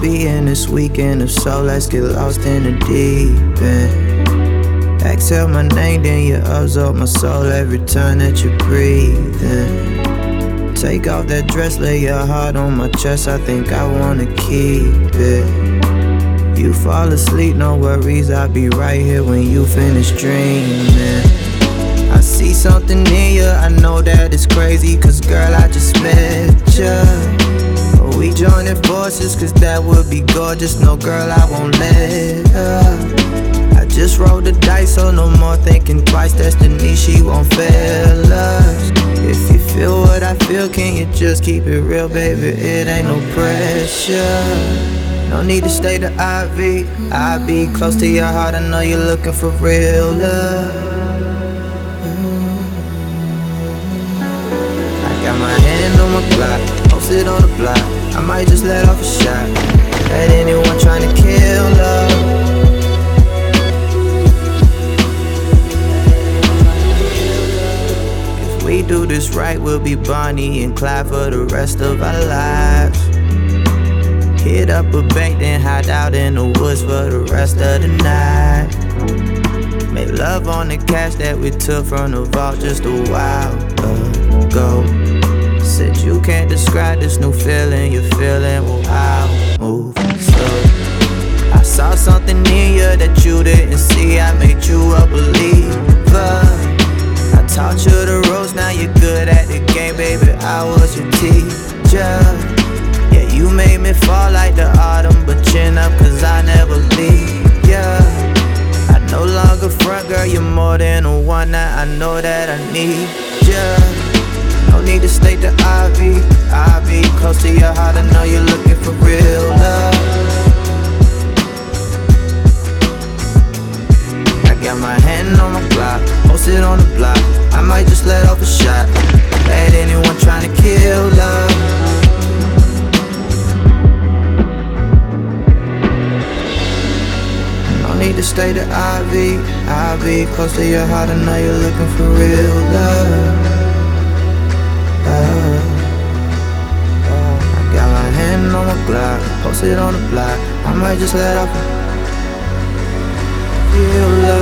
be in this weekend? If so, let's get lost in the deep end. Exhale my name, then you absorb my soul every time that you breathe in. Take off that dress, lay your heart on my chest, I think I wanna keep it. You fall asleep, no worries, I'll be right here when you finish dreaming. I see something in you, I know that it's crazy, cause girl, I just met ya. We joining forces, cause that would be gorgeous. No girl, I won't let her. I just rolled the dice, so no more thinking twice. Destiny, she won't fail us. If you feel what I feel, can you just keep it real, baby? It ain't no pressure. No need to stay to IV. I'll be close to your heart, I know you're looking for real love. I got my hand on my block, posted on the block. I might just let off a shot at anyone trying to kill love. If we do this right, we'll be Bonnie and Clyde for the rest of our lives. Hit up a bank, then hide out in the woods for the rest of the night. Make love on the cash that we took from the vault just a while ago. Said you can't describe this new feeling you're feeling, well I'll move slow. I saw something in you that you didn't see, I made you a believer. I taught you the ropes, now you're good at the game, baby, I was your teacher. Yeah, you made me fall like the autumn, but chin up cause I never leave ya. I no longer front, girl, you're more than a one night, I know that I need ya. No need to stay to IV. I'll be close to your heart, I know you're looking for real love. I got my hand on my block, posted on the block. I might just let off a shot at anyone trying to kill love. No need to stay to IV. I'll be close to your heart, I know you're looking for real love. I got my hand on my Glock, posted on the block. I might just let off a feel love.